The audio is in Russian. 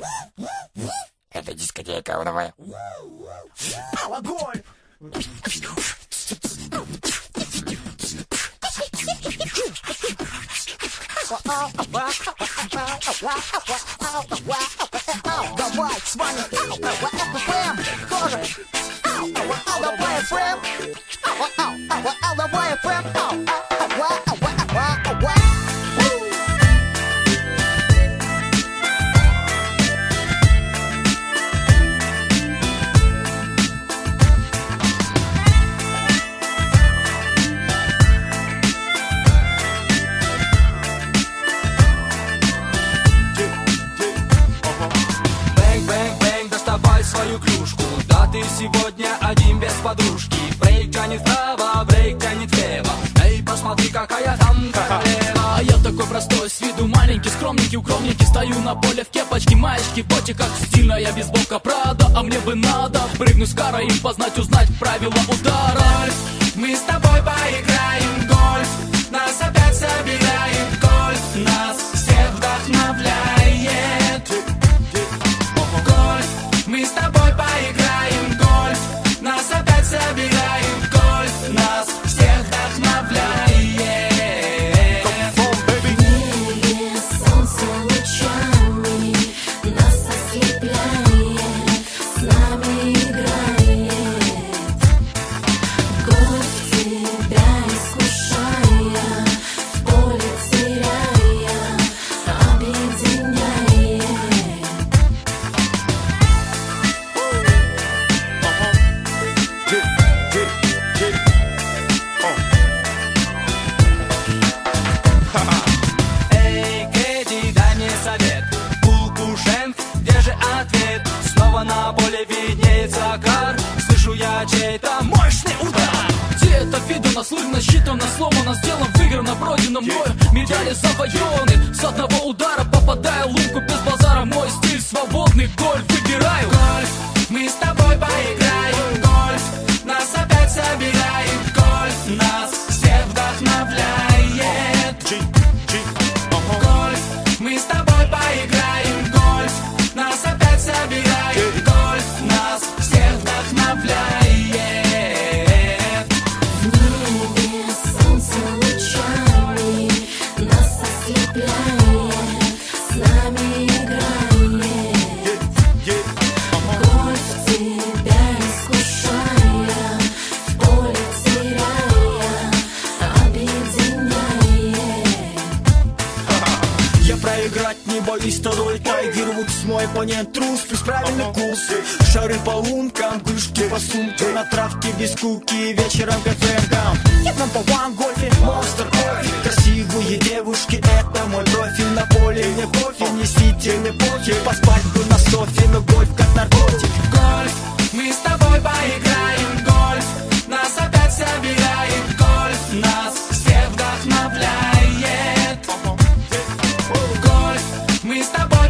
Это дискотека новая. Огонь! Давай, с вами ФМ тоже. Давай, ФМ. Давай, ФМ. Свою клюшку, да ты сегодня один без подружки. Брейк тянет вправо, брейк тянет влево. Эй, посмотри, какая там королева. А я такой простой, с виду маленький, скромненький, укромненький. Стою на поле в кепочке, маечке, в боте, как стильная бейсболка Прада. А мне бы надо прыгнуть с кара и познать, узнать правила удара. Гольф, мы с тобой поиграем в гольф. Нас опять собирает гольф. Нас всех вдохновляет. Мы с тобой поиграем в гольф. Нас опять собираем в гольф. Нас всех вдохновляет. В небе солнце лучами нас ослепляет, с нами играет. Гольф тебя искушая, в поле теряя, объединяет. Эй, Кэдди, дай мне совет. Кукушенк, где же ответ? Снова на поле виднеется кар. Слышу я чей-то мощный удар. Где это видано, слышно, считано, сломано, сделано, выиграно, пройдено мною. Медали завоеваны, с одного удара попадая в лунку без базара. Мой стиль свободный, гольф выбираю. Гольф, мы с тобой поиграем в гольф. Нас опять собирает гольф. Нас всех вдохновляет. Гольф, мы с тобой поиграем в гольф. Нас опять собирает гольф. Нас всех вдохновляет. В небе солнце лучами нас ослепляет, с нами играет. Гольф тебя искушая, в поле теряя, объединяет. Я проиграть не боюсь, второй Тайгер Вудс. Мой оппонент трус, плюс правильный курс. Шары по лункам, кружки по сумке, на травке без скуки, вечером кафе-гам. Я number one гольфе, монстр кофе. Красивые девушки, это мой профиль. На поле не профиль, не сити, не пофиг. Поспать бы на софе, но гольф как наркотик. Гольф, мы с тобой поиграем в гольф. Нас опять собирает гольф. Нас всех вдохновляет. Гольф, мы с тобой